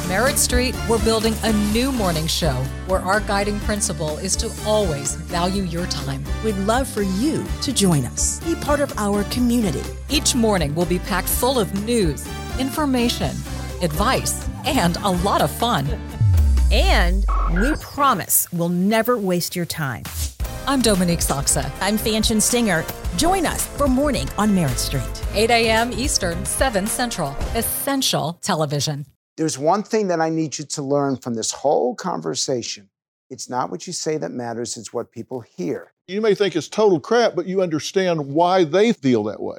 Merritt Street, we're building a new morning show where our guiding principle is to always value your time. We'd love for you to join us. Be part of our community. Each morning will be packed full of news, information, advice, and a lot of fun. And we promise we'll never waste your time. I'm Dominique Soxa. I'm Fanchon Singer. Join us for Morning on Merritt Street. 8 a.m. Eastern, 7 Central. Essential television. There's one thing that I need you to learn from this whole conversation. It's not what you say that matters, it's what people hear. You may think it's total crap, but you understand why they feel that way.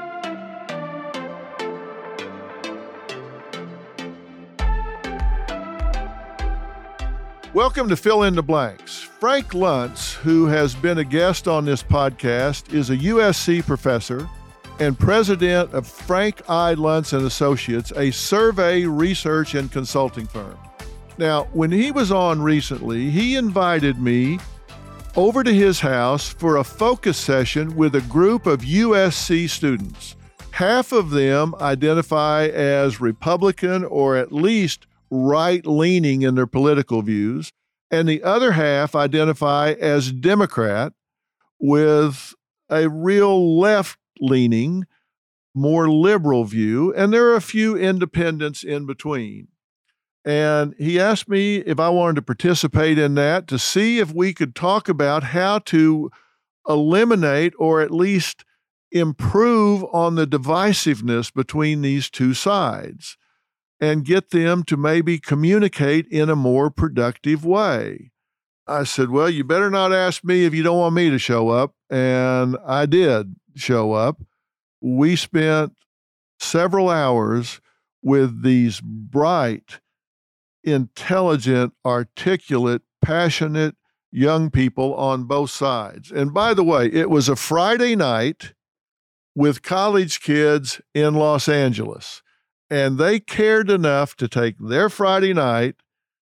Welcome to Fill in the Blanks. Frank Luntz, who has been a guest on this podcast, is a USC professor and president of Frank I. Luntz and Associates, a survey, research, and consulting firm. Now, when he was on recently, he invited me over to his house for a focus session with a group of USC students. Half of them identify as Republican or at least right-leaning in their political views, and the other half identify as Democrat with a real left-leaning, more liberal view, and there are a few independents in between. And he asked me if I wanted to participate in that to see if we could talk about how to eliminate or at least improve on the divisiveness between these two sides and get them to maybe communicate in a more productive way. I said, well, you better not ask me if you don't want me to show up. And I did show up. We spent several hours with these bright, intelligent, articulate, passionate young people on both sides. And by the way, it was a Friday night with college kids in Los Angeles. And they cared enough to take their Friday night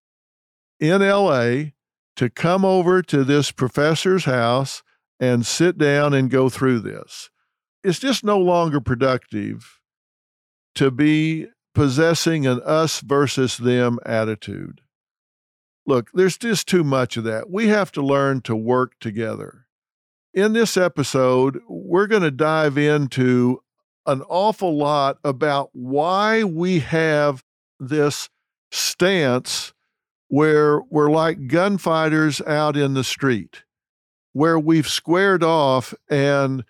in LA to come over to this professor's house and sit down and go through this. It's just no longer productive to be possessing an us versus them attitude. Look, there's just too much of that. We have to learn to work together. In this episode, we're going to dive into an awful lot about why we have this stance where we're like gunfighters out in the street, where we've squared off and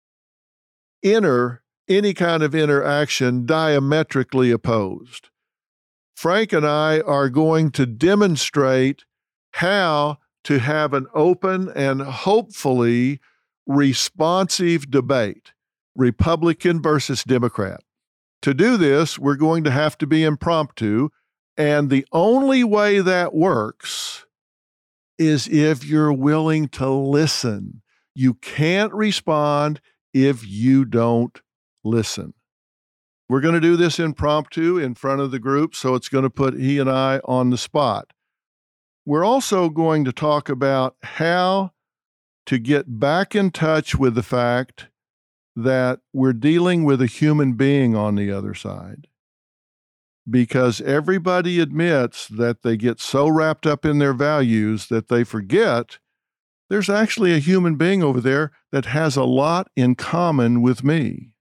enter any kind of interaction diametrically opposed. Frank and I are going to demonstrate how to have an open and hopefully responsive debate, Republican versus Democrat. To do this, we're going to have to be impromptu, and the only way that works is if you're willing to listen. You can't respond if you don't listen. We're going to do this impromptu in front of the group, so it's going to put he and I on the spot. We're also going to talk about how to get back in touch with the fact that we're dealing with a human being on the other side. Because everybody admits that they get so wrapped up in their values that they forget there's actually a human being over there that has a lot in common with me.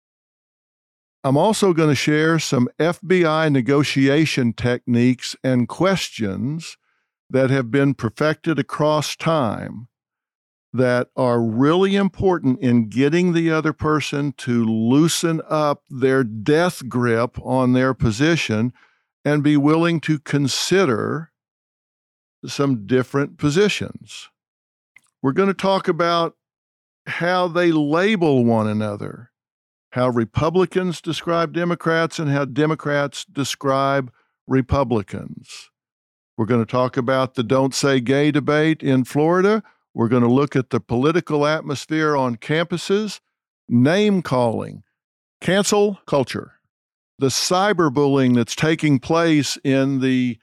I'm also going to share some FBI negotiation techniques and questions that have been perfected across time that are really important in getting the other person to loosen up their death grip on their position and be willing to consider some different positions. We're going to talk about how they label one another, how Republicans describe Democrats and how Democrats describe Republicans. We're going to talk about the Don't Say Gay debate in Florida. We're going to look at the political atmosphere on campuses, name calling, cancel culture, the cyberbullying that's taking place in the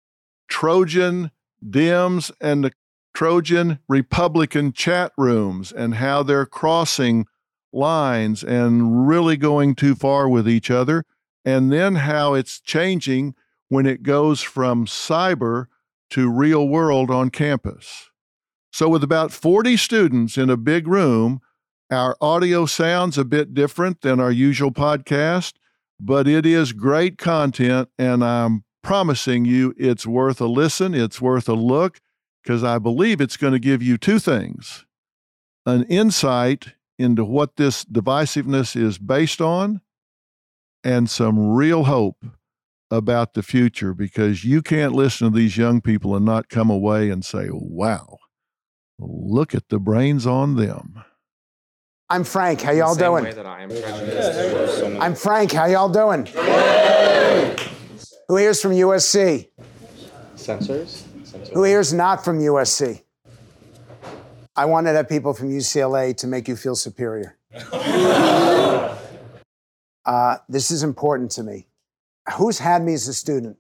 Trojan Dems and the Trojan Republican chat rooms and how they're crossing lines and really going too far with each other, and then how it's changing when it goes from cyber to real world on campus. So with about 40 students in a big room, our audio sounds a bit different than our usual podcast, but it is great content, and I'm promising you it's worth a listen, it's worth a look, because I believe it's going to give you two things: an insight into what this divisiveness is based on, and some real hope about the future, because you can't listen to these young people and not come away and say, wow, look at the brains on them. I'm Frank. How y'all doing? I'm Frank. How y'all doing? Who here's from USC? Sensors? Who here's not from USC? I wanted to have people from UCLA to make you feel superior. This is important to me. Who's had me as a student?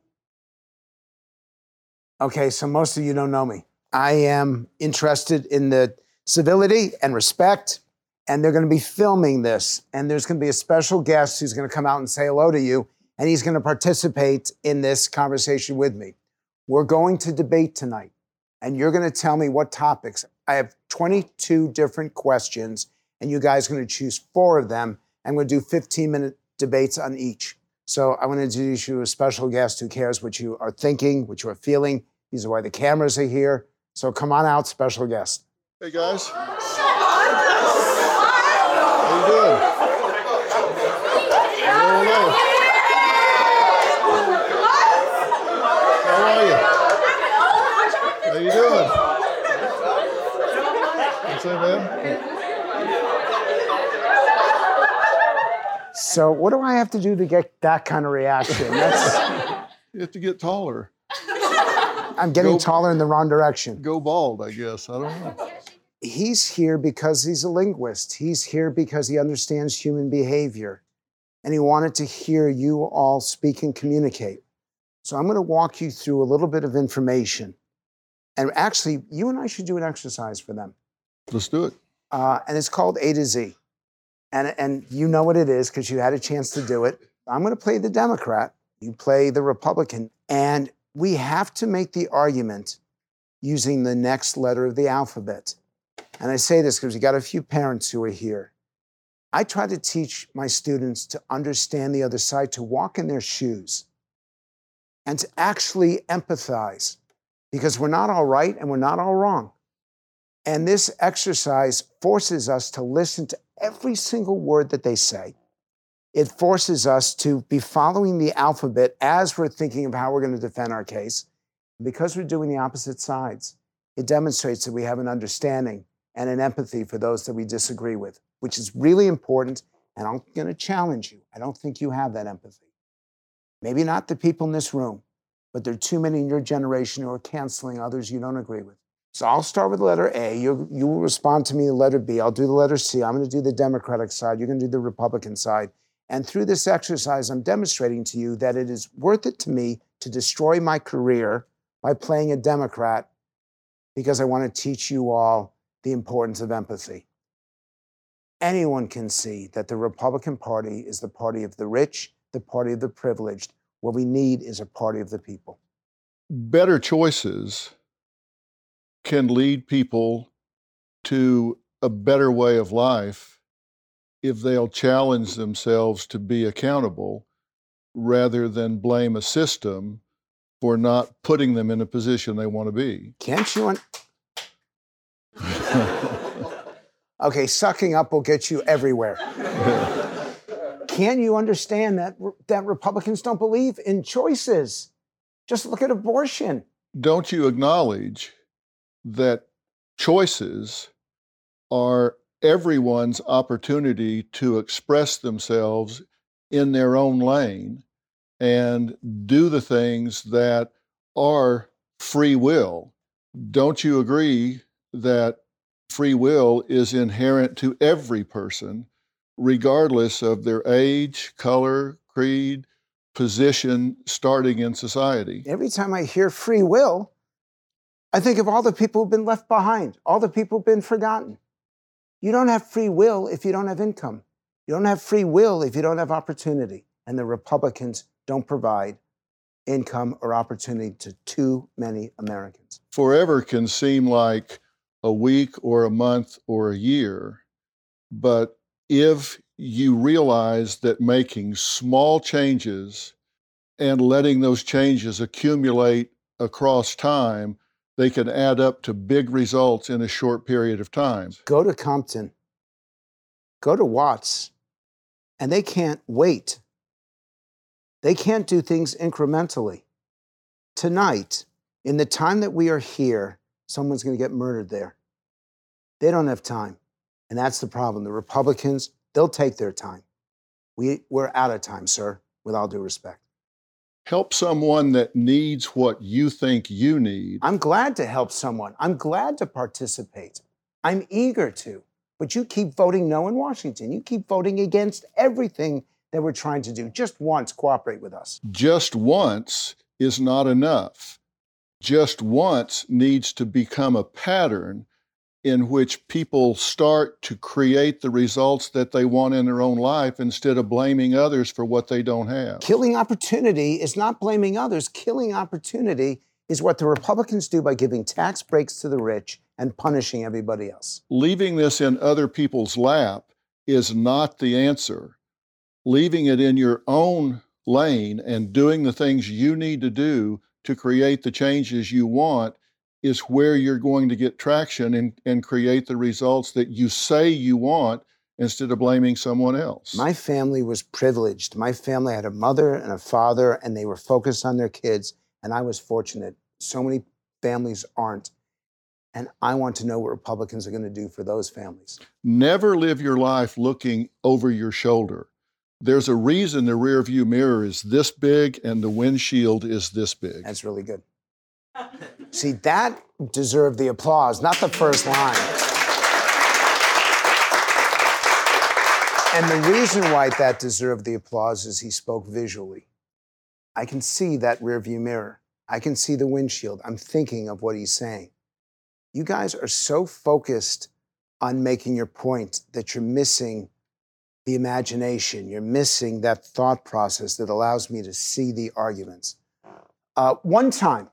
Okay, so most of you don't know me. I am interested in the civility and respect, and they're going to be filming this, and there's going to be a special guest who's going to come out and say hello to you, and he's going to participate in this conversation with me. We're going to debate tonight, and you're going to tell me what topics. I have 22 different questions, and you guys are going to choose 4 of them, and we're going to do 15-minute debates on each. So I want to introduce you to a special guest who cares what you are thinking, what you are feeling. These are why the cameras are here. So come on out, special guest. Hey, guys. How you doing? Hello. How are you? How you doing? What's up, man? So what do I have to do to get that kind of reaction? You have to get taller. I'm getting taller in the wrong direction. Go bald, I guess. I don't know. He's here because he's a linguist. He's here because he understands human behavior. And he wanted to hear you all speak and communicate. So I'm going to walk you through a little bit of information. And actually, you and I should do an exercise for them. Let's do it. And it's called A to Z. And you know what it is because you had a chance to do it. I'm going to play the Democrat. You play the Republican. And we have to make the argument using the next letter of the alphabet. And I say this because we got a few parents who are here. I try to teach my students to understand the other side, to walk in their shoes, and to actually empathize, because we're not all right and we're not all wrong. And this exercise forces us to listen to every single word that they say. It forces us to be following the alphabet as we're thinking of how we're going to defend our case. Because we're doing the opposite sides, it demonstrates that we have an understanding and an empathy for those that we disagree with, which is really important. And I'm going to challenge you. I don't think you have that empathy. Maybe not the people in this room, but there are too many in your generation who are canceling others you don't agree with. So I'll start with the letter A. You will respond to me the letter B. I'll do the letter C. I'm going to do the Democratic side. You're going to do the Republican side. And through this exercise, I'm demonstrating to you that it is worth it to me to destroy my career by playing a Democrat, because I want to teach you all the importance of empathy. Anyone can see that the Republican Party is the party of the rich, the party of the privileged. What we need is a party of the people. Better choices can lead people to a better way of life if they'll challenge themselves to be accountable rather than blame a system for not putting them in a position they want to be. Can't you? Okay, sucking up will get you everywhere. Can you understand that Republicans don't believe in choices? Just look at abortion. Don't you acknowledge that choices are everyone's opportunity to express themselves in their own lane and do the things that are free will? Don't you agree that free will is inherent to every person, regardless of their age, color, creed, position, starting in society? Every time I hear free will, I think of all the people who've been left behind, all the people who've been forgotten. You don't have free will if you don't have income. You don't have free will if you don't have opportunity. And the Republicans don't provide income or opportunity to too many Americans. Forever can seem like a week or a month or a year, but if you realize that making small changes and letting those changes accumulate across time, they can add up to big results in a short period of time. Go to Compton, go to Watts, and they can't wait. They can't do things incrementally. Tonight, in the time that we are here, someone's going to get murdered there. They don't have time. And that's the problem. The Republicans, they'll take their time. We're out of time, sir, with all due respect. Help someone that needs what you think you need. I'm glad to help someone. I'm glad to participate. I'm eager to. But you keep voting no in Washington. You keep voting against everything that we're trying to do. Just once, cooperate with us. Just once is not enough. Just once needs to become a pattern in which people start to create the results that they want in their own life instead of blaming others for what they don't have. Killing opportunity is not blaming others. Killing opportunity is what the Republicans do by giving tax breaks to the rich and punishing everybody else. Leaving this in other people's lap is not the answer. Leaving it in your own lane and doing the things you need to do to create the changes you want is where you're going to get traction and create the results that you say you want instead of blaming someone else. My family was privileged. My family had a mother and a father, and they were focused on their kids, and I was fortunate. So many families aren't. And I want to know what Republicans are going to do for those families. Never live your life looking over your shoulder. There's a reason the rearview mirror is this big and the windshield is this big. That's really good. See, that deserved the applause, not the first line. And the reason why that deserved the applause is he spoke visually. I can see that rearview mirror. I can see the windshield. I'm thinking of what he's saying. You guys are so focused on making your point that you're missing the imagination. You're missing that thought process that allows me to see the arguments. One time,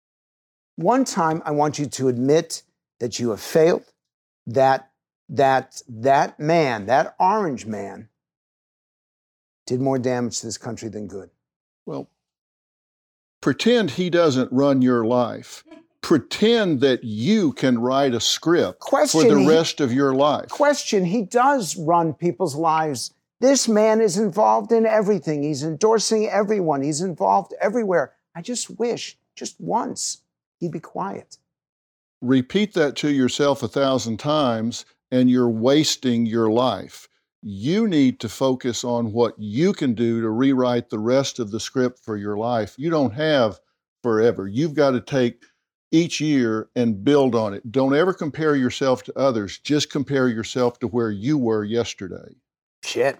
I want you to admit that you have failed, that man, that orange man, did more damage to this country than good. Well, pretend he doesn't run your life. Pretend that you can write a script for the rest of your life. He does run people's lives. This man is involved in everything. He's endorsing everyone. He's involved everywhere. I just wish, just once, he'd be quiet. Repeat that to yourself 1,000 times, and you're wasting your life. You need to focus on what you can do to rewrite the rest of the script for your life. You don't have forever. You've got to take each year and build on it. Don't ever compare yourself to others. Just compare yourself to where you were yesterday. Shit.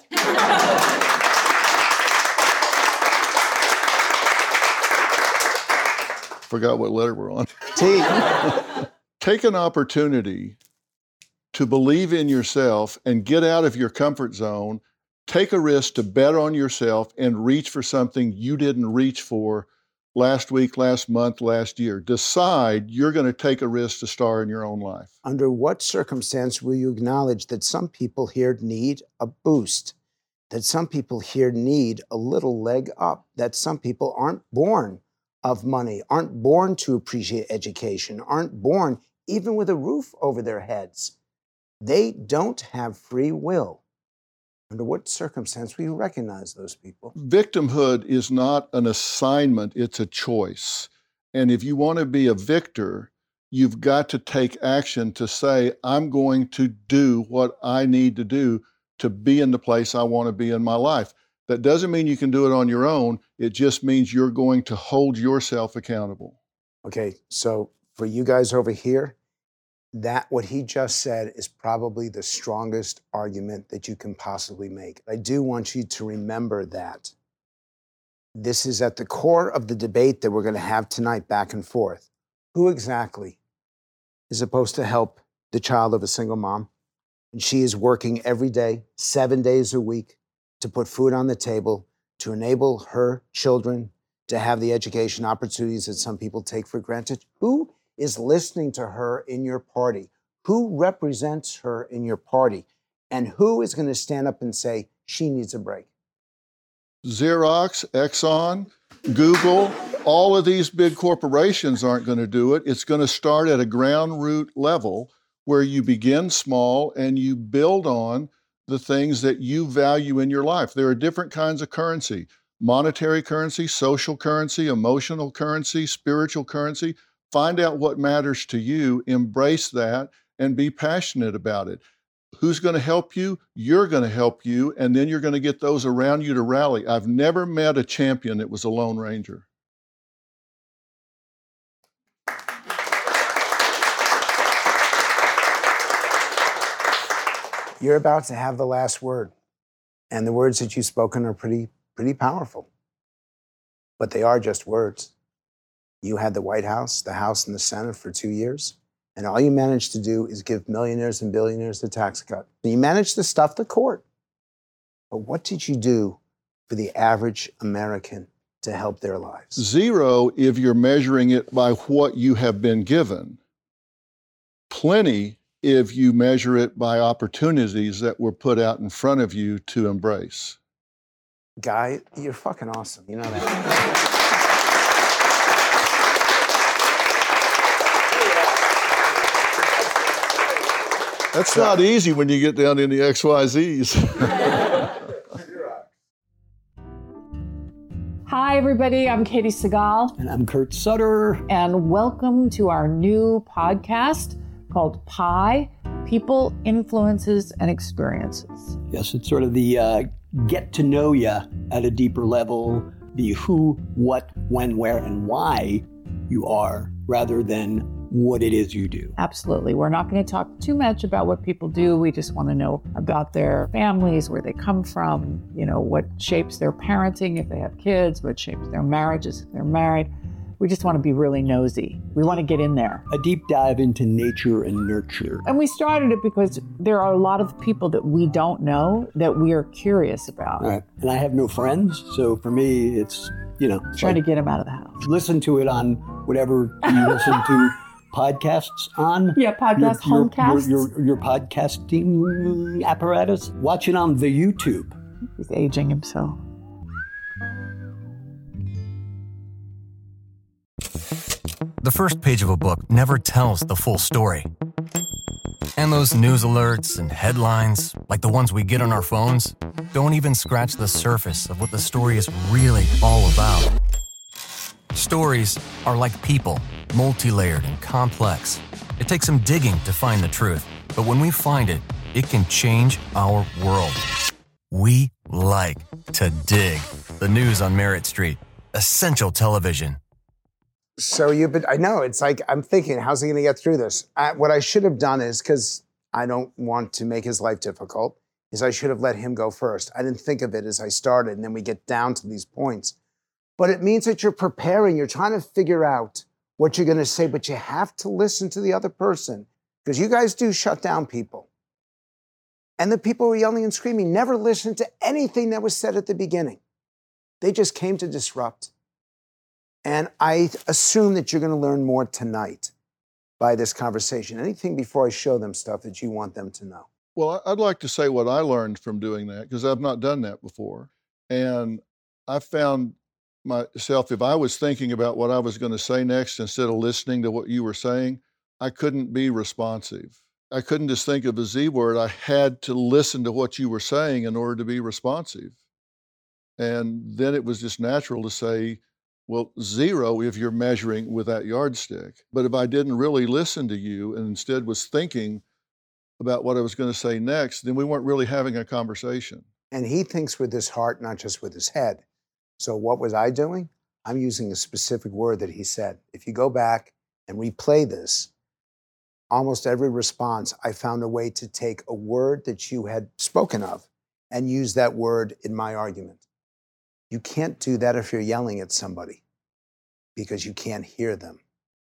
Forgot what letter we're on. T. Take an opportunity to believe in yourself and get out of your comfort zone. Take a risk to bet on yourself and reach for something you didn't reach for last week, last month, last year. Decide you're going to take a risk to star in your own life. Under what circumstance will you acknowledge that some people here need a boost, that some people here need a little leg up, that some people aren't born of money, aren't born to appreciate education, aren't born even with a roof over their heads? They don't have free will. Under what circumstance will you recognize those people? Victimhood is not an assignment, it's a choice. And if you want to be a victor, you've got to take action to say, I'm going to do what I need to do to be in the place I want to be in my life. That doesn't mean you can do it on your own. It just means you're going to hold yourself accountable. Okay, so for you guys over here, that what he just said is probably the strongest argument that you can possibly make. I do want you to remember that. This is at the core of the debate that we're going to have tonight, back and forth. Who exactly is supposed to help the child of a single mom? And she is working every day, 7 days a week, to put food on the table, to enable her children to have the education opportunities that some people take for granted? Who is listening to her in your party? Who represents her in your party? And who is going to stand up and say, she needs a break? Xerox, Exxon, Google, all of these big corporations aren't going to do it. It's going to start at a ground root level where you begin small and you build on the things that you value in your life. There are different kinds of currency: monetary currency, social currency, emotional currency, spiritual currency. Find out what matters to you, embrace that, and be passionate about it. Who's going to help you? You're going to help you, and then you're going to get those around you to rally. I've never met a champion that was a Lone Ranger. You're about to have the last word, and the words that you've spoken are pretty powerful, but they are just words. You had the White House, the House, and the Senate for 2 years. And all you managed to do is give millionaires and billionaires the tax cut. And you managed to stuff the court. But what did you do for the average American to help their lives? Zero if you're measuring it by what you have been given. Plenty if you measure it by opportunities that were put out in front of you to embrace. Guy, you're fucking awesome. You know that. That's not easy when you get down in the XYZs. Hi, everybody. I'm Katie Segal. And I'm Kurt Sutter. And welcome to our new podcast called PIE, People, Influences, and Experiences. Yes, it's sort of the get to know you at a deeper level, the who, what, when, where, and why you are, rather than what it is you do. Absolutely. We're not going to talk too much about what people do. We just want to know about their families, where they come from, what shapes their parenting if they have kids, what shapes their marriages if they're married. We just want to be really nosy. We want to get in there. A deep dive into nature and nurture. And we started it because there are a lot of people that we don't know that we are curious about. Right. And I have no friends, so for me, it's, trying to get them out of the house. Listen to it on whatever you listen to podcasts on. Yeah, homecasts. Your podcasting apparatus. Watch it on the YouTube. He's aging himself. The first page of a book never tells the full story. And those news alerts and headlines, like the ones we get on our phones, don't even scratch the surface of what the story is really all about. Stories are like people, multi-layered and complex. It takes some digging to find the truth, but when we find it, it can change our world. We like to dig. The news on Merritt Street. Essential television. So I know, it's like, I'm thinking, how's he going to get through this? What I should have done is, because I don't want to make his life difficult, is I should have let him go first. I didn't think of it as I started, and then we get down to these points. But it means that you're preparing, you're trying to figure out what you're going to say, but you have to listen to the other person, because you guys do shut down people. And the people who were yelling and screaming never listened to anything that was said at the beginning. They just came to disrupt. And I assume that you're going to learn more tonight by this conversation. Anything before I show them stuff that you want them to know? Well, I'd like to say what I learned from doing that, because I've not done that before. And I found myself, if I was thinking about what I was going to say next instead of listening to what you were saying, I couldn't be responsive. I couldn't just think of a Z word. I had to listen to what you were saying in order to be responsive. And then it was just natural to say, well, zero if you're measuring with that yardstick. But if I didn't really listen to you and instead was thinking about what I was going to say next, then we weren't really having a conversation. And he thinks with his heart, not just with his head. So what was I doing? I'm using a specific word that he said. If you go back and replay this, almost every response, I found a way to take a word that you had spoken of and use that word in my argument. You can't do that if you're yelling at somebody, because you can't hear them.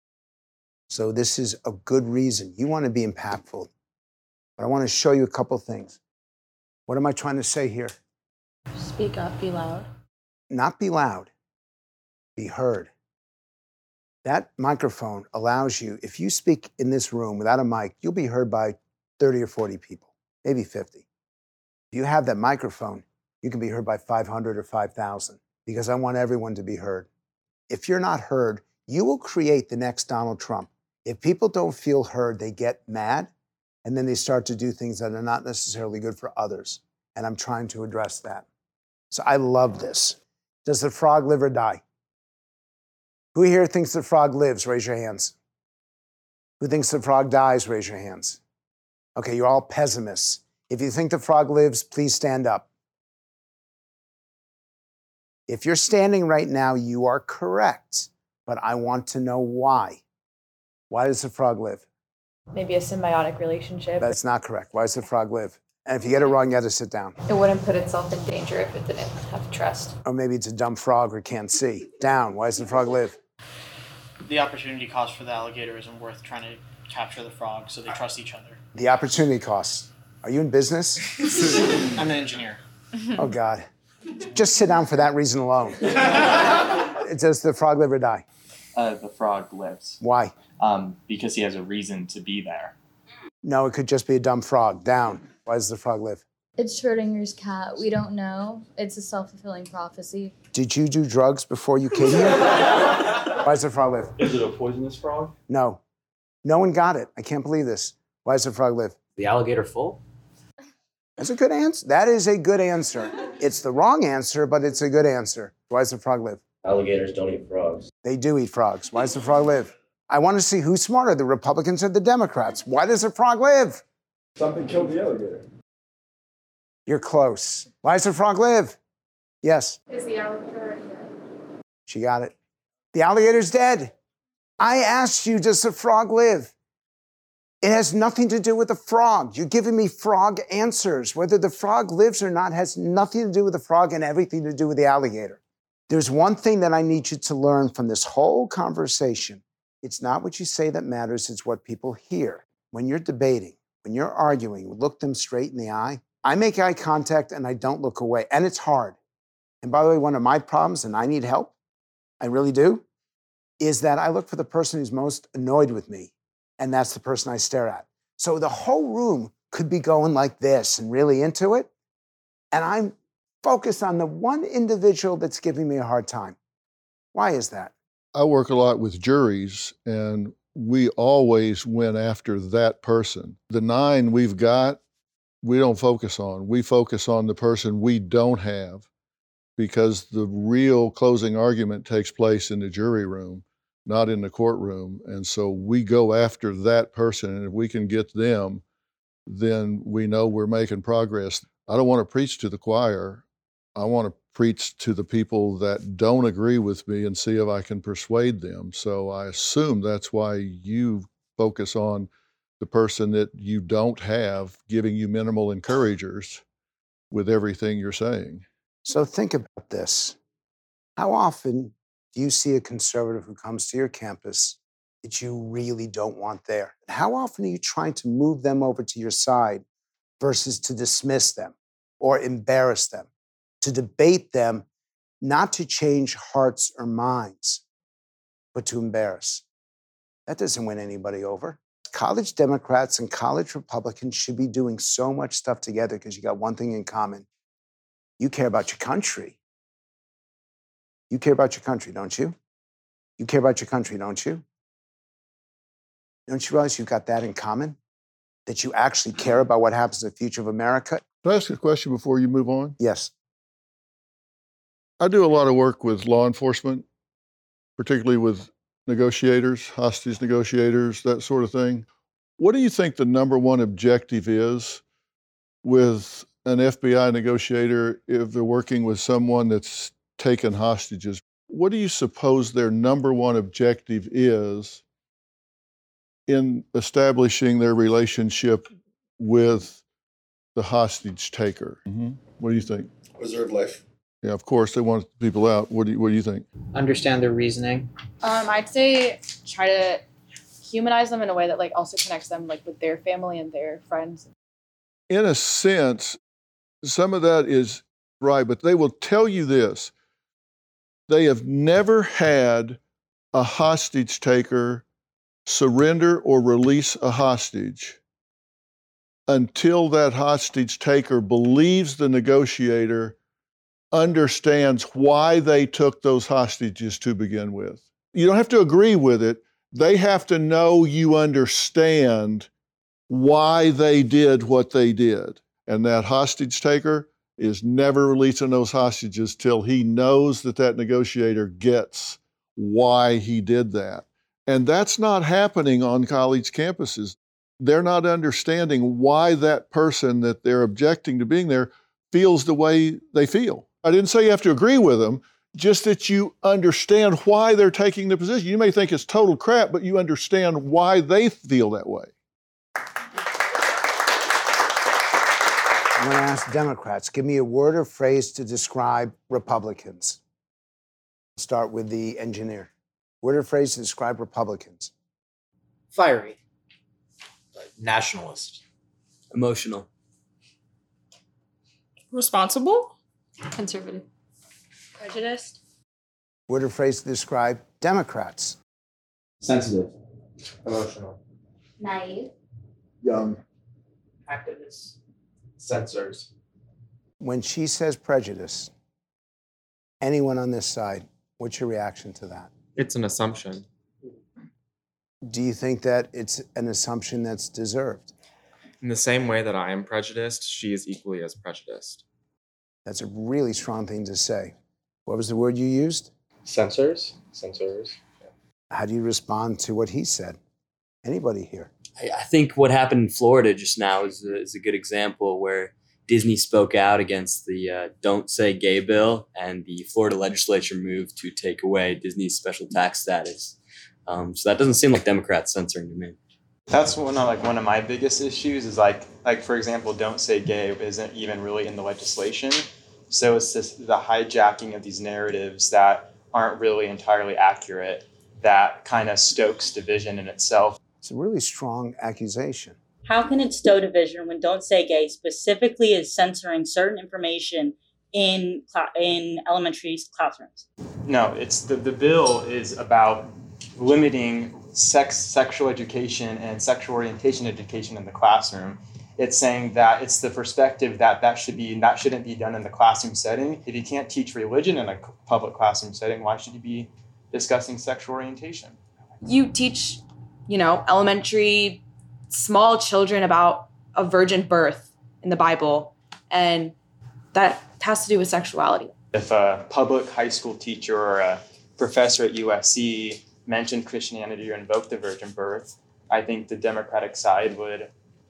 So this is a good reason. You want to be impactful. But I want to show you a couple things. What am I trying to say here? Speak up, be loud. Not be loud. be heard. That microphone allows you, if you speak in this room without a mic, you'll be heard by 30 or 40 people, maybe 50. If you have that microphone, you can be heard by 500 or 5,000, because I want everyone to be heard. If you're not heard, you will create the next Donald Trump. If people don't feel heard, they get mad, and then they start to do things that are not necessarily good for others. And I'm trying to address that. So I love this. Does the frog live or die? Who here thinks the frog lives? Raise your hands. Who thinks the frog dies? Raise your hands. Okay, you're all pessimists. If you think the frog lives, please stand up. If you're standing right now, you are correct, but I want to know why. Why does the frog live? Maybe a symbiotic relationship. That's not correct. Why does the frog live? And if you get it wrong, you have to sit down. It wouldn't put itself in danger if it didn't have trust. Or maybe it's a dumb frog or can't see. Down. Why does the frog live? The opportunity cost for the alligator isn't worth trying to capture the frog, so they trust each other. The opportunity cost. Are you in business? I'm an engineer. Oh, God. Just sit down for that reason alone. Does the frog live or die? The frog lives. Why? Because he has a reason to be there. No, it could just be a dumb frog. Down. Why does the frog live? It's Schrodinger's cat. We don't know. It's a self-fulfilling prophecy. Did you do drugs before you came here? Why does the frog live? Is it a poisonous frog? No. No one got it. I can't believe this. Why does the frog live? The alligator full? That's a good answer. That is a good answer. It's the wrong answer, but it's a good answer. Why does the frog live? Alligators don't eat frogs. They do eat frogs. Why does the frog live? I want to see who's smarter, the Republicans or the Democrats. Why does the frog live? Something killed the alligator. You're close. Why does the frog live? Yes. Is the alligator dead? She got it. The alligator's dead. I asked you, does the frog live? It has nothing to do with the frog. You're giving me frog answers. Whether the frog lives or not has nothing to do with the frog and everything to do with the alligator. There's one thing that I need you to learn from this whole conversation. It's not what you say that matters, it's what people hear. When you're debating, when you're arguing, look them straight in the eye. I make eye contact and I don't look away, and it's hard. And by the way, one of my problems, and I need help, I really do, is that I look for the person who's most annoyed with me, and that's the person I stare at. So the whole room could be going like this and really into it, and I'm focused on the one individual that's giving me a hard time. Why is that? I work a lot with juries, and we always went after that person. The 9 we've got, we don't focus on. We focus on the person we don't have, because the real closing argument takes place in the jury room, not in the courtroom. And so we go after that person, and if we can get them, then we know we're making progress. I don't want to preach to the choir. I want to preach to the people that don't agree with me and see if I can persuade them. So I assume that's why you focus on the person that you don't have, giving you minimal encouragers with everything you're saying. So think about this. How often do you see a conservative who comes to your campus that you really don't want there? How often are you trying to move them over to your side versus to dismiss them or embarrass them? To debate them, not to change hearts or minds, but to embarrass. That doesn't win anybody over. College Democrats and college Republicans should be doing so much stuff together because you got one thing in common. You care about your country. You care about your country, don't you? You care about your country, don't you? Don't you realize you've got that in common? That you actually care about what happens in the future of America? Can I ask a question before you move on? Yes. I do a lot of work with law enforcement, particularly with negotiators, hostage negotiators, that sort of thing. What do you think the number one objective is with an FBI negotiator if they're working with someone that's taken hostages? What do you suppose their number one objective is in establishing their relationship with the hostage taker? Mm-hmm. What do you think? Preserve life. Yeah, of course, they want people out. What do you think? Understand their reasoning. I'd say try to humanize them in a way that also connects them with their family and their friends. In a sense, some of that is right, but they will tell you this. They have never had a hostage taker surrender or release a hostage until that hostage taker believes the negotiator understands why they took those hostages to begin with. You don't have to agree with it. They have to know you understand why they did what they did. And that hostage taker is never releasing those hostages till he knows that that negotiator gets why he did that. And that's not happening on college campuses. They're not understanding why that person that they're objecting to being there feels the way they feel. I didn't say you have to agree with them, just that you understand why they're taking the position. You may think it's total crap, but you understand why they feel that way. I'm going to ask Democrats, give me a word or phrase to describe Republicans. Start with the engineer. Word or phrase to describe Republicans. Fiery. Nationalist. Emotional. Responsible. Conservative. Prejudiced. Word or phrase to describe Democrats. Sensitive. Emotional. Naive. Young. Activists. Censors. When she says prejudice, anyone on this side, what's your reaction to that? It's an assumption. Do you think that it's an assumption that's deserved? In the same way that I am prejudiced, she is equally as prejudiced. That's a really strong thing to say. What was the word you used? Censors. Censors. How do you respond to what he said? Anybody here? I think what happened in Florida just now is a good example where Disney spoke out against the Don't Say Gay bill, and the Florida legislature moved to take away Disney's special tax status. So that doesn't seem like Democrats censoring to me. That's one of my biggest issues is like for example, Don't Say Gay isn't even really in the legislation. So it's just the hijacking of these narratives that aren't really entirely accurate that kind of stokes division in itself. It's a really strong accusation. How can it stow division when Don't Say Gay specifically is censoring certain information in elementary classrooms? No, it's the bill is about limiting sexual education and sexual orientation education in the classroom. It's saying that it's the perspective that shouldn't be done in the classroom setting. If you can't teach religion in a public classroom setting, why should you be discussing sexual orientation? You teach, elementary small children about a virgin birth in the Bible, and that has to do with sexuality. If a public high school teacher or a professor at USC mentioned Christianity or invoked the virgin birth, I think the Democratic side would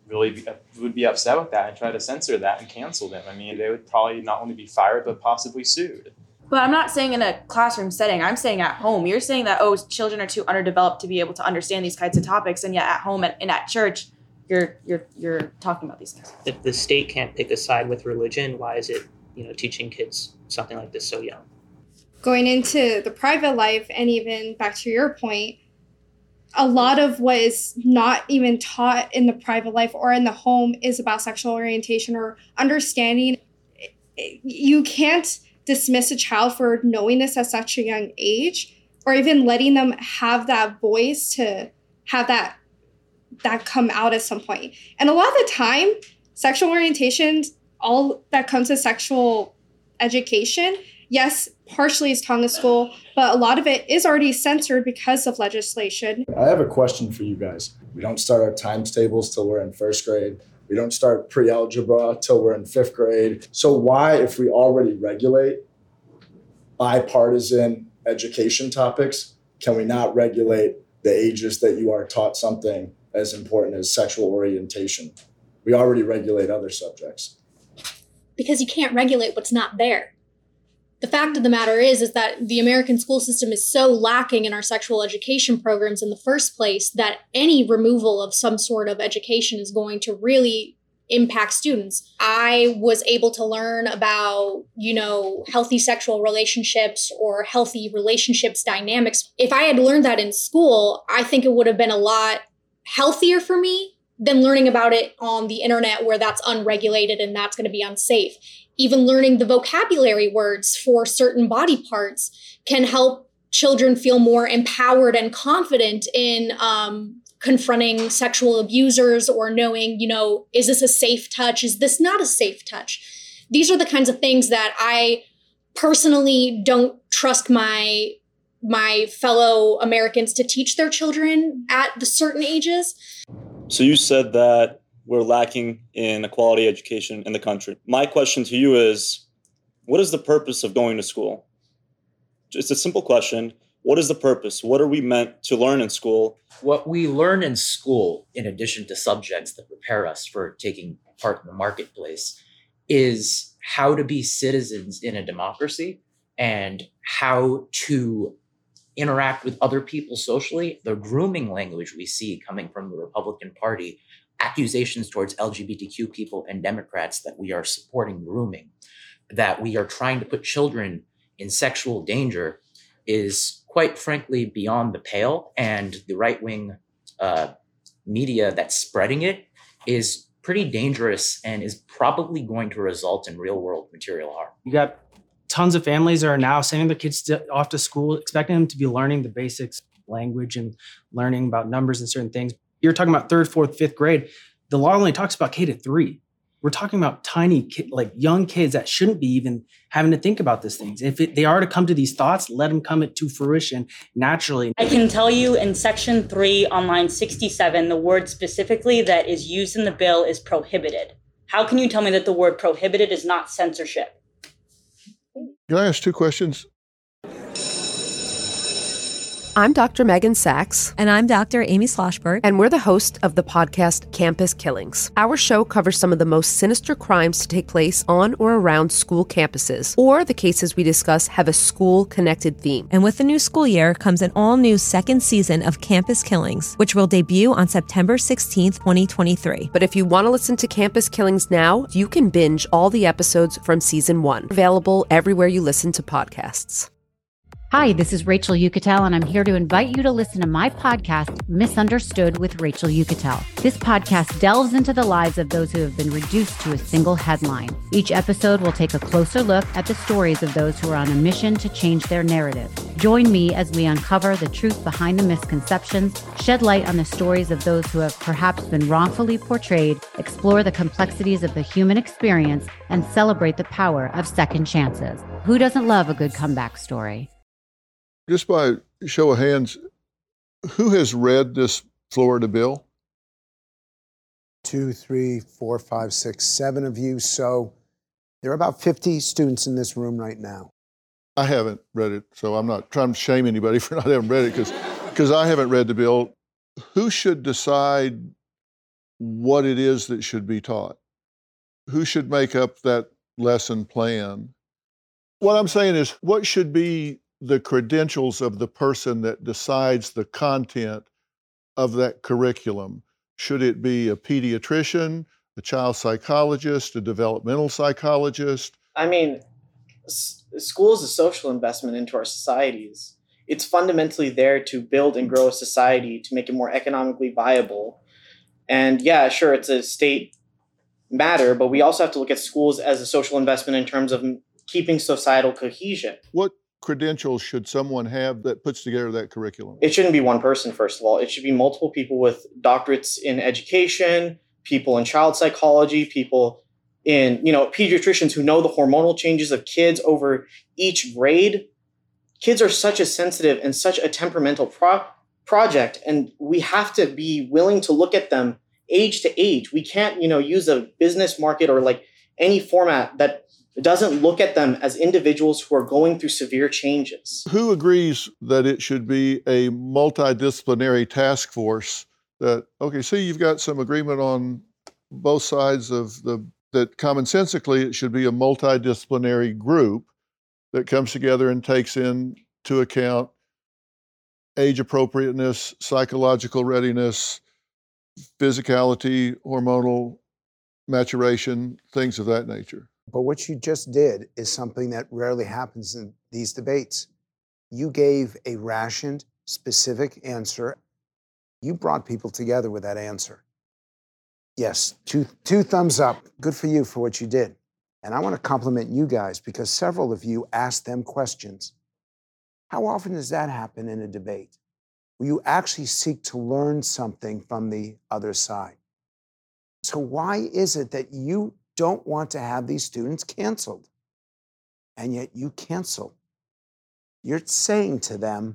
be upset with that and try to censor that and cancel them. I mean, they would probably not only be fired, but possibly sued. But I'm not saying in a classroom setting, I'm saying at home. You're saying that, children are too underdeveloped to be able to understand these kinds of topics, and yet at home and at church, you're talking about these things. If the state can't pick a side with religion, why is it, teaching kids something like this so young? Going into the private life, and even back to your point, a lot of what is not even taught in the private life or in the home is about sexual orientation or understanding. You can't dismiss a child for knowing this at such a young age, or even letting them have that voice to have that come out at some point. And a lot of the time, sexual orientation, all that comes to sexual education, yes, partially is taught in the school, but a lot of it is already censored because of legislation. I have a question for you guys. We don't start our times tables till we're in first grade. We don't start pre-algebra till we're in fifth grade. So why, if we already regulate bipartisan education topics, can we not regulate the ages that you are taught something as important as sexual orientation? We already regulate other subjects. Because you can't regulate what's not there. The fact of the matter is that the American school system is so lacking in our sexual education programs in the first place that any removal of some sort of education is going to really impact students. I was able to learn about, healthy sexual relationships or healthy relationships dynamics. If I had learned that in school, I think it would have been a lot healthier for me than learning about it on the internet where that's unregulated and that's going to be unsafe. even learning the vocabulary words for certain body parts can help children feel more empowered and confident in confronting sexual abusers, or knowing, is this a safe touch? Is this not a safe touch? These are the kinds of things that I personally don't trust my fellow Americans to teach their children at the certain ages. So you said that we're lacking in a quality education in the country. My question to you is, what is the purpose of going to school? It's a simple question. What is the purpose? What are we meant to learn in school? What we learn in school, in addition to subjects that prepare us for taking part in the marketplace, is how to be citizens in a democracy and how to interact with other people socially. The grooming language we see coming from the Republican Party, accusations towards LGBTQ people and Democrats that we are supporting grooming, that we are trying to put children in sexual danger, is quite frankly beyond the pale. And the right-wing media that's spreading it is pretty dangerous and is probably going to result in real-world material harm. You got tons of families that are now sending their kids off to school, expecting them to be learning the basics, language, and learning about numbers and certain things. You're talking about 3rd, 4th, 5th grade. The law only talks about K-3. We're talking about tiny, young kids that shouldn't be even having to think about these things. If they are to come to these thoughts, let them come to fruition naturally. I can tell you in Section 3 on line 67, the word specifically that is used in the bill is prohibited. How can you tell me that the word prohibited is not censorship? Can I ask 2 questions? I'm Dr. Megan Sachs. And I'm Dr. Amy Schlossberg. And we're the host of the podcast Campus Killings. Our show covers some of the most sinister crimes to take place on or around school campuses, or the cases we discuss have a school-connected theme. And with the new school year comes an all-new 2nd season of Campus Killings, which will debut on September 16th, 2023. But if you want to listen to Campus Killings now, you can binge all the episodes from Season 1. Available everywhere you listen to podcasts. Hi, this is Rachel Yucatel, and I'm here to invite you to listen to my podcast, Misunderstood with Rachel Yucatel. This podcast delves into the lives of those who have been reduced to a single headline. Each episode will take a closer look at the stories of those who are on a mission to change their narrative. Join me as we uncover the truth behind the misconceptions, shed light on the stories of those who have perhaps been wrongfully portrayed, explore the complexities of the human experience, and celebrate the power of second chances. Who doesn't love a good comeback story? Just by show of hands, who has read this Florida bill? 2, 3, 4, 5, 6, 7 of you. So there are about 50 students in this room right now. I haven't read it, so I'm not trying to shame anybody for not having read it because I haven't read the bill. Who should decide what it is that should be taught? Who should make up that lesson plan? What I'm saying is, what should be the credentials of the person that decides the content of that curriculum? Should it be a pediatrician, a child psychologist, a developmental psychologist? I mean, school is a social investment into our societies. It's fundamentally there to build and grow a society, to make it more economically viable. And yeah, sure, it's a state matter, but we also have to look at schools as a social investment in terms of keeping societal cohesion. What credentials should someone have that puts together that curriculum? It shouldn't be one person, first of all. It should be multiple people with doctorates in education, people in child psychology, people in, pediatricians who know the hormonal changes of kids over each grade. Kids are such a sensitive and such a temperamental project, and we have to be willing to look at them age to age. We can't, use a business market or like any format that doesn't look at them as individuals who are going through severe changes. Who agrees that it should be a multidisciplinary task force that, okay, see, you've got some agreement on both sides of that commonsensically it should be a multidisciplinary group that comes together and takes into account age appropriateness, psychological readiness, physicality, hormonal maturation, things of that nature. But what you just did is something that rarely happens in these debates. You gave a rationed, specific answer. You brought people together with that answer. Yes, two thumbs up. Good for you for what you did. And I want to compliment you guys because several of you asked them questions. How often does that happen in a debate? Where you actually seek to learn something from the other side. So why is it that you don't want to have these students canceled? And yet you cancel. You're saying to them,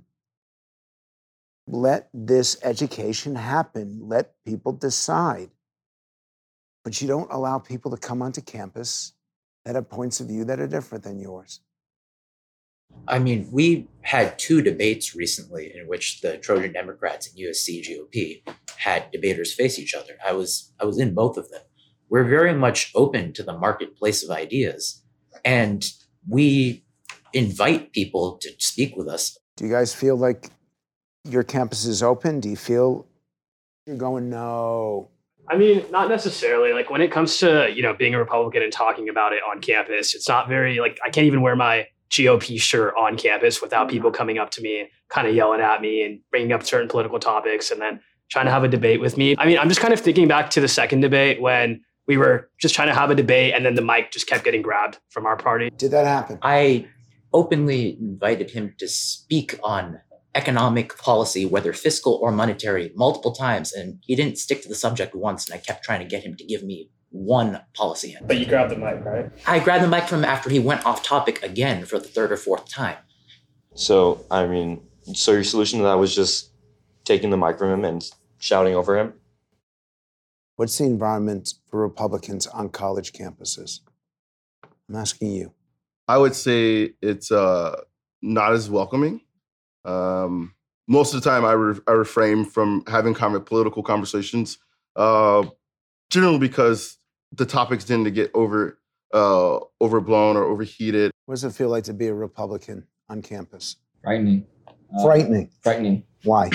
let this education happen. Let people decide. But you don't allow people to come onto campus that have points of view that are different than yours. I mean, we had 2 debates recently in which the Trojan Democrats and USC GOP had debaters face each other. I was in both of them. We're very much open to the marketplace of ideas, and we invite people to speak with us. Do you guys feel like your campus is open? Do you feel you're going, no? I mean, not necessarily. Like when it comes to, being a Republican and talking about it on campus, it's not very, I can't even wear my GOP shirt on campus without people coming up to me, kind of yelling at me and bringing up certain political topics and then trying to have a debate with me. I mean, I'm just kind of thinking back to the second debate when we were just trying to have a debate and then the mic just kept getting grabbed from our party. Did that happen? I openly invited him to speak on economic policy, whether fiscal or monetary, multiple times, and he didn't stick to the subject once, and I kept trying to get him to give me one policy hint. But you grabbed the mic, right? I grabbed the mic from him after he went off topic again for the 3rd or 4th time. So your solution to that was just taking the mic from him and shouting over him? What's the environment for Republicans on college campuses? I'm asking you. I would say it's not as welcoming. Most of the time, I refrain from having political conversations, generally because the topics tend to get overblown or overheated. What does it feel like to be a Republican on campus? Frightening. Frightening. Why?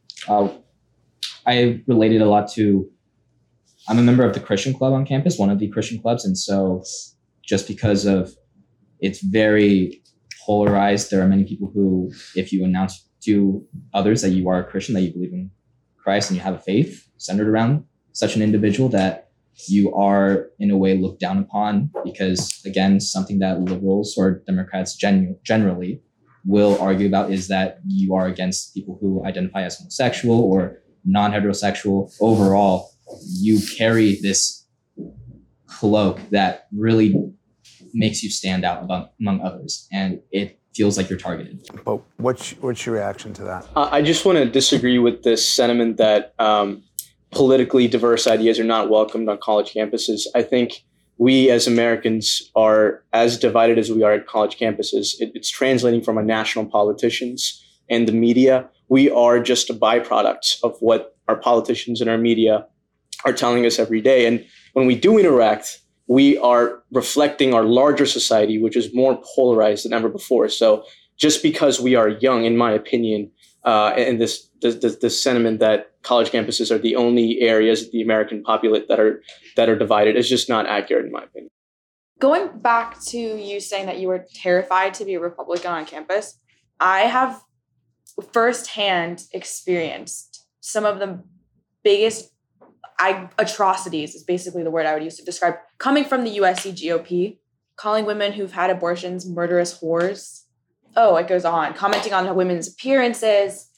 I related a lot to, I'm a member of the Christian club on campus, one of the Christian clubs. And so just because of it's very polarized, there are many people who, if you announce to others that you are a Christian, that you believe in Christ and you have a faith centered around such an individual, that you are in a way looked down upon because, again, something that liberals or Democrats generally will argue about is that you are against people who identify as homosexual or non-heterosexual. Overall, you carry this cloak that really makes you stand out among others, and it feels like you're targeted. But what's your reaction to that? I just want to disagree with this sentiment that politically diverse ideas are not welcomed on college campuses. I think we as Americans are as divided as we are at college campuses. It's translating from our national politicians and the media. We are just a byproduct of what our politicians and our media are telling us every day. And when we do interact, we are reflecting our larger society, which is more polarized than ever before. So just because we are young, in my opinion, and this sentiment that college campuses are the only areas of the American populate that are divided is just not accurate, in my opinion. Going back to you saying that you were terrified to be a Republican on campus, I have firsthand experienced some of the biggest atrocities is basically the word I would use to describe, coming from the USC GOP, calling women who've had abortions murderous whores. Oh, it goes on. Commenting on women's appearances,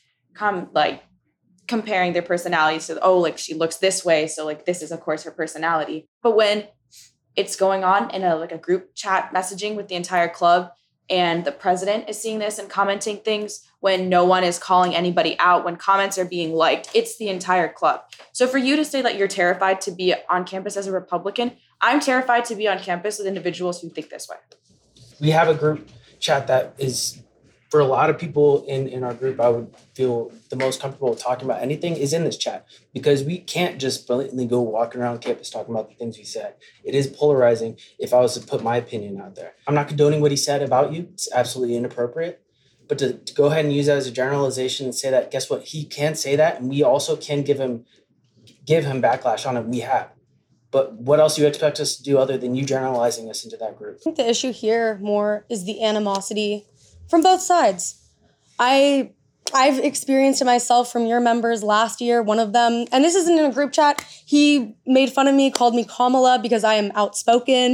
comparing their personalities to, she looks this way, so this is, of course, her personality. But when it's going on in a group chat messaging with the entire club, and the president is seeing this and commenting things when no one is calling anybody out, when comments are being liked, it's the entire club. So for you to say that you're terrified to be on campus as a Republican, I'm terrified to be on campus with individuals who think this way. We have a group chat that is, for a lot of people in our group, I would feel the most comfortable talking about anything is in this chat, because we can't just blatantly go walking around campus talking about the things we said. It is polarizing if I was to put my opinion out there. I'm not condoning what he said about you. It's absolutely inappropriate. But to go ahead and use that as a generalization and say that, guess what? He can say that, and we also can give him backlash on it. We have. But what else do you expect us to do other than you generalizing us into that group? I think the issue here more is the animosity from both sides. I've experienced it myself from your members last year, one of them, and this isn't in a group chat, he made fun of me, called me Kamala because I am outspoken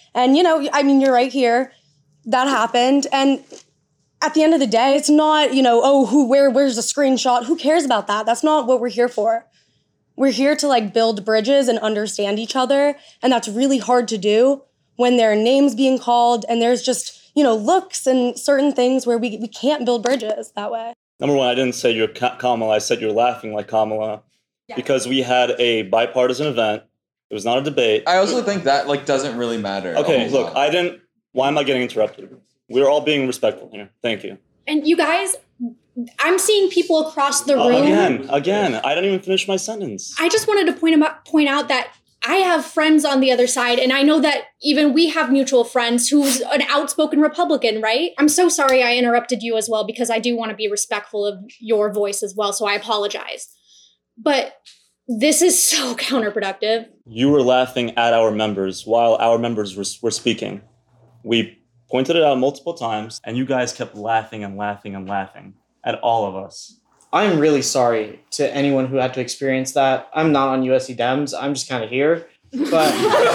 And, I mean, you're right here. That happened. And at the end of the day, it's not, where's the screenshot? Who cares about that? That's not what we're here for. We're here to like build bridges and understand each other. And that's really hard to do when there are names being called and there's just, looks and certain things where we can't build bridges that way. Number one, I didn't say you're Kamala. I said you're laughing like Kamala because we had a bipartisan event. It was not a debate. I also think that doesn't really matter. Okay, look, why am I getting interrupted? We're all being respectful here. Thank you. And you guys, I'm seeing people across the room. Again, I didn't even finish my sentence. I just wanted to point out that I have friends on the other side, and I know that even we have mutual friends who's an outspoken Republican, right? I'm so sorry I interrupted you as well, because I do want to be respectful of your voice as well, so I apologize. But this is so counterproductive. You were laughing at our members while our members were speaking. We pointed it out multiple times, and you guys kept laughing and laughing and laughing at all of us. I'm really sorry to anyone who had to experience that. I'm not on USC Dems. I'm just kind of here. But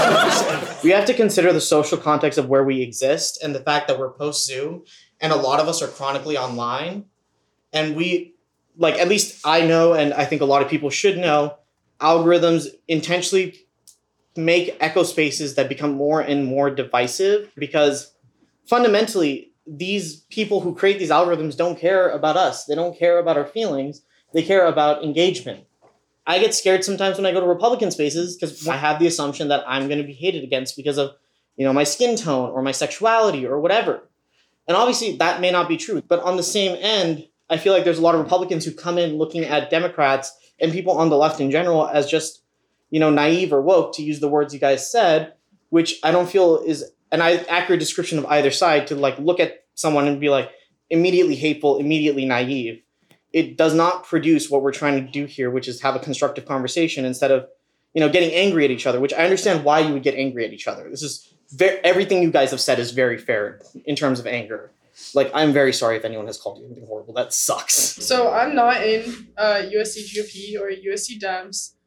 we have to consider the social context of where we exist and the fact that we're post-Zoom and a lot of us are chronically online. And we, at least I know, and I think a lot of people should know, algorithms intentionally make echo spaces that become more and more divisive because fundamentally, these people who create these algorithms don't care about us. They don't care about our feelings. They care about engagement. I get scared sometimes when I go to Republican spaces because I have the assumption that I'm going to be hated against because of, my skin tone or my sexuality or whatever. And obviously that may not be true. But on the same end, I feel like there's a lot of Republicans who come in looking at Democrats and people on the left in general as just, naive or woke, to use the words you guys said, which I don't feel is an accurate description of either side to look at someone and be immediately hateful, immediately naive. It does not produce what we're trying to do here, which is have a constructive conversation instead of, getting angry at each other, which I understand why you would get angry at each other. This is everything you guys have said is very fair in terms of anger. I'm very sorry if anyone has called you anything horrible. That sucks. So I'm not in USC GOP or USC Dems.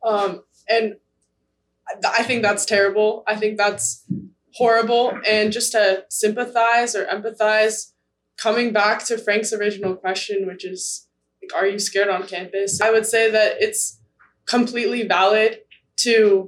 And I think that's terrible. I think that's horrible. And just to sympathize or empathize, coming back to Frank's original question, which is, are you scared on campus? I would say that it's completely valid to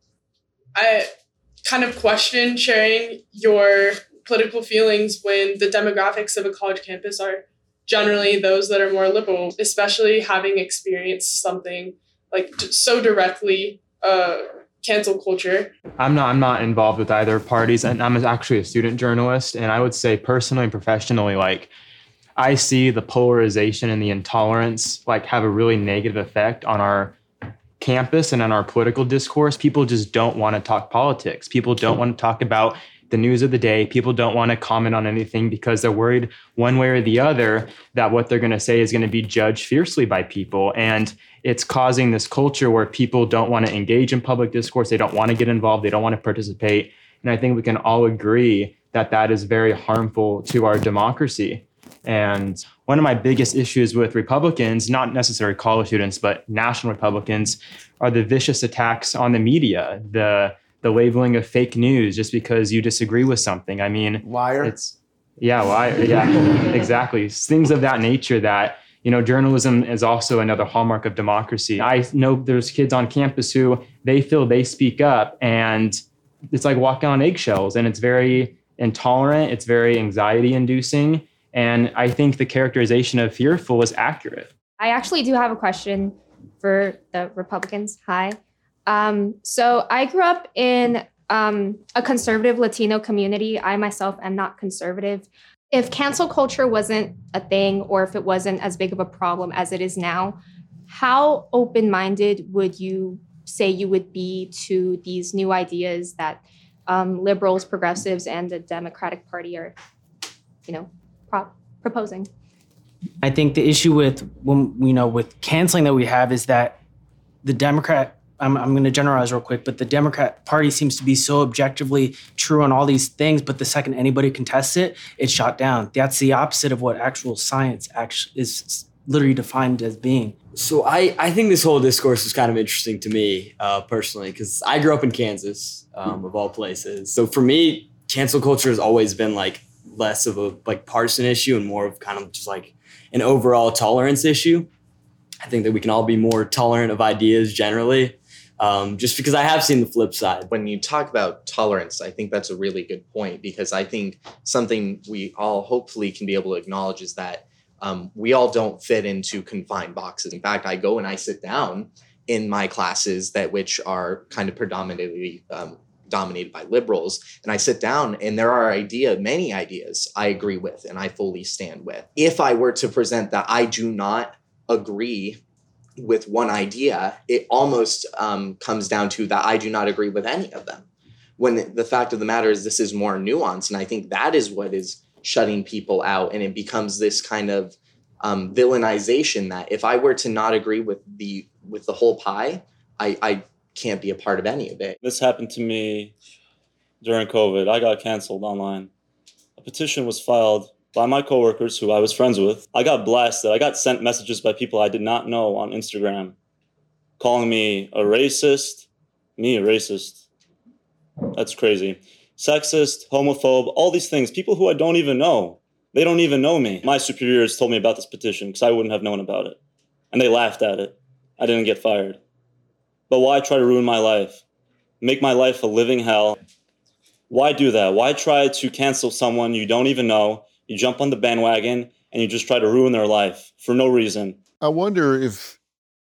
kind of question sharing your political feelings when the demographics of a college campus are generally those that are more liberal, especially having experienced something so directly cancel culture. I'm not involved with either parties, and I'm actually a student journalist, and I would say personally and professionally, I see the polarization and the intolerance have a really negative effect on our campus and on our political discourse. People just don't want to talk politics. People don't want to talk about the news of the day. People don't want to comment on anything because they're worried one way or the other that what they're going to say is going to be judged fiercely by people. And it's causing this culture where people don't want to engage in public discourse. They don't want to get involved. They don't want to participate. And I think we can all agree that that is very harmful to our democracy. And one of my biggest issues with Republicans, not necessarily college students, but national Republicans, are the vicious attacks on the media, the labeling of fake news just because you disagree with something. I mean, liar. Liar. Yeah, exactly. Things of that nature that, journalism is also another hallmark of democracy. I know there's kids on campus who they feel they speak up and it's like walking on eggshells, and it's very intolerant. It's very anxiety inducing. And I think the characterization of fearful is accurate. I actually do have a question for the Republicans. Hi. So I grew up in a conservative Latino community. I myself am not conservative. If cancel culture wasn't a thing, or if it wasn't as big of a problem as it is now, how open-minded would you say you would be to these new ideas that liberals, progressives, and the Democratic Party are, proposing? I think the issue with with canceling that we have is that the Democrat, I'm going to generalize real quick, but the Democrat Party seems to be so objectively true on all these things, but the second anybody contests it, it's shot down. That's the opposite of what actual science actually is literally defined as being. So I think this whole discourse is kind of interesting to me personally, because I grew up in Kansas, of all places. So for me, cancel culture has always been like less of a like partisan issue and more of kind of just like an overall tolerance issue. I think that we can all be more tolerant of ideas generally, just because I have seen the flip side. When you talk about tolerance, I think that's a really good point, because I think something we all hopefully can be able to acknowledge is that we all don't fit into confined boxes. In fact, I go and I sit down in my classes which are kind of predominantly dominated by liberals, and I sit down and there are many ideas I agree with and I fully stand with. If I were to present that I do not agree with one idea, it almost comes down to that I do not agree with any of them. When the fact of the matter is this is more nuanced, and I think that is what is shutting people out, and it becomes this kind of villainization that if I were to not agree with the whole pie, I can't be a part of any of it. This happened to me during COVID. I got canceled online. A petition was filed by my coworkers who I was friends with. I got blasted. I got sent messages by people I did not know on Instagram calling me a racist. Me, a racist. That's crazy. Sexist, homophobe, all these things. People who I don't even know. They don't even know me. My superiors told me about this petition because I wouldn't have known about it. And they laughed at it. I didn't get fired. But why try to ruin my life? Make my life a living hell? Why do that? Why try to cancel someone you don't even know? You jump on the bandwagon and you just try to ruin their life for no reason. I wonder if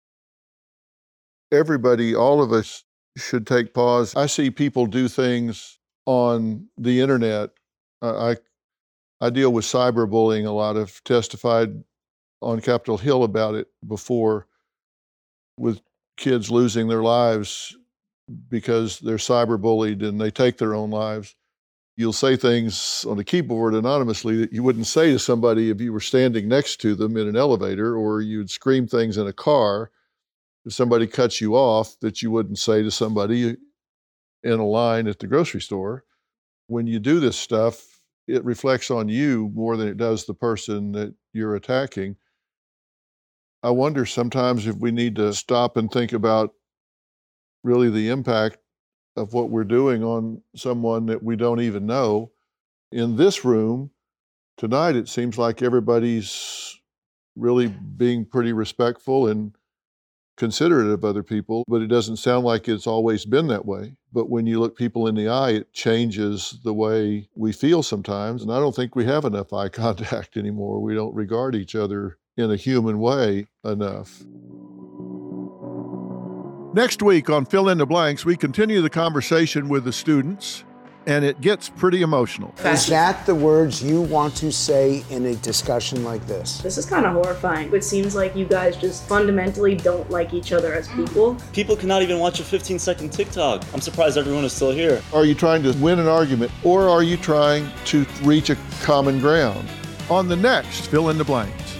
everybody, all of us, should take pause. I see people do things on the internet. I deal with cyberbullying a lot. I've testified on Capitol Hill about it before, with kids losing their lives because they're cyberbullied and they take their own lives. You'll say things on a keyboard anonymously that you wouldn't say to somebody if you were standing next to them in an elevator, or you'd scream things in a car if somebody cuts you off that you wouldn't say to somebody in a line at the grocery store. When you do this stuff, it reflects on you more than it does the person that you're attacking. I wonder sometimes if we need to stop and think about really the impact of what we're doing on someone that we don't even know. In this room tonight, it seems like everybody's really being pretty respectful and considerate of other people, but it doesn't sound like it's always been that way. But when you look people in the eye, it changes the way we feel sometimes. And I don't think we have enough eye contact anymore. We don't regard each other in a human way enough. Next week on Fill in the Blanks, we continue the conversation with the students, and it gets pretty emotional. Is that the words you want to say in a discussion like this? This is kind of horrifying. It seems like you guys just fundamentally don't like each other as people. People cannot even watch a 15-second TikTok. I'm surprised everyone is still here. Are you trying to win an argument, or are you trying to reach a common ground? On the next Fill in the Blanks.